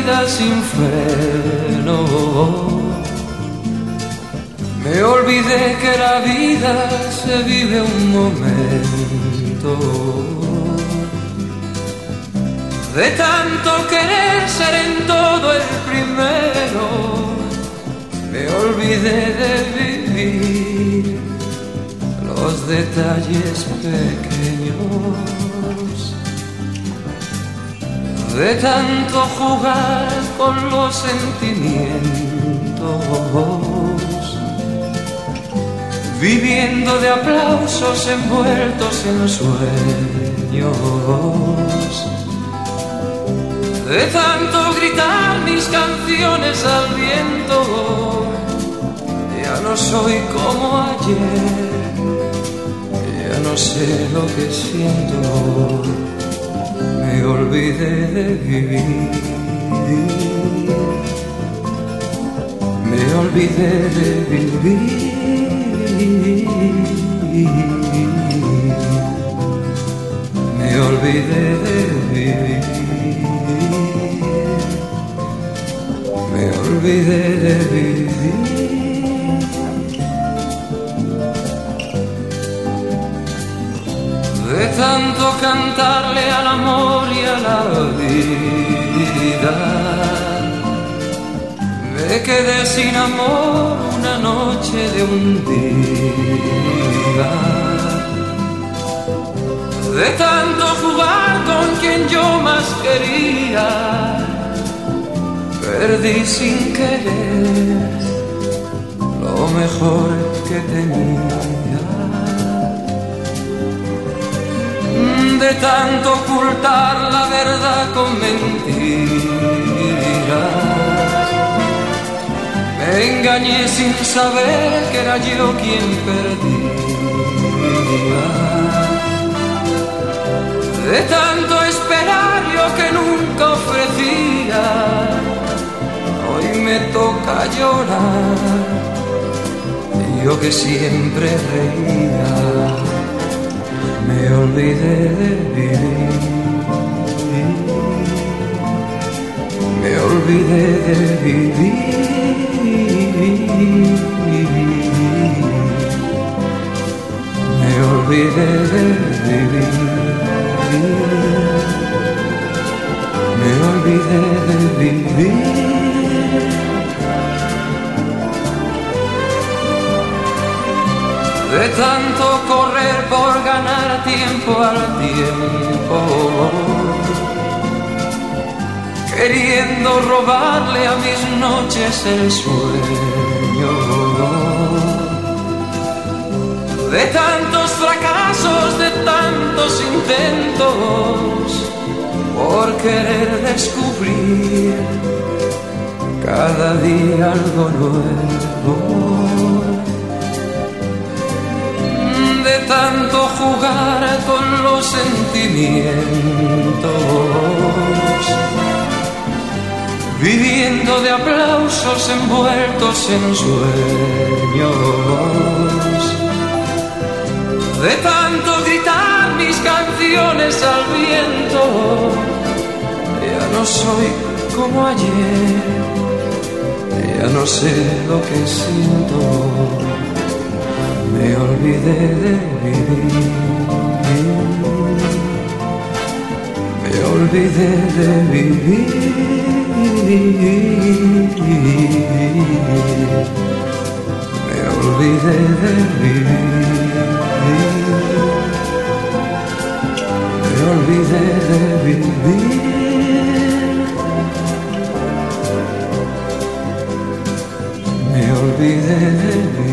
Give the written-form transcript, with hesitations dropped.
vida sin freno. Me olvidé que la vida se vive un momento. De tanto querer ser en todo el primero, me olvidé de vivir los detalles pequeños. De tanto jugar con los sentimientos, viviendo de aplausos envueltos en sueños. De tanto gritar mis canciones al viento, ya no soy como ayer, ya no sé lo que siento. Me olvidé de vivir, me olvidé de vivir, me olvidé de vivir, me olvidé de vivir. De tanto cantarle al amor y a la vida, me quedé sin amor una noche de un día. De tanto jugar con quien yo más quería, perdí sin querer lo mejor que tenía. De tanto ocultar la verdad con mentiras, me engañé sin saber que era yo quien perdía. De tanto esperar yo que nunca ofrecía, hoy me toca llorar, yo que siempre reía. Me olvidé de vivir, me olvidé de vivir, me olvidé de vivir, me olvidé de vivir. De tanto correr por ganar tiempo al tiempo, queriendo robarle a mis noches el sueño. De tantos fracasos, de tantos intentos, por querer descubrir cada día algo nuevo. De tanto jugar con los sentimientos, viviendo de aplausos envueltos en sueños. De tanto gritar mis canciones al viento, ya no soy como ayer, ya no sé lo que siento. Me olvidé de vivir, me olvidé de vivir, me olvidé de vivir, me olvidé de vivir, me olvidé de vivir.